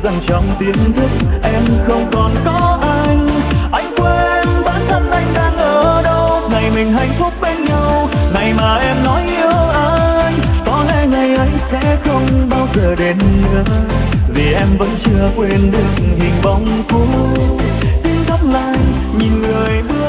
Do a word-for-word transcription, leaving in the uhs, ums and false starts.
rằng trong tiềm thức em không còn có anh. Anh quên bản thân anh đang ở đâu, ngày mình hạnh phúc bên nhau, ngày mà em nói yêu anh. Có lẽ ngày ấy sẽ không bao giờ đến nữa, vì em vẫn chưa quên được hình bóng cũ. Tim thắm lại nhìn người bước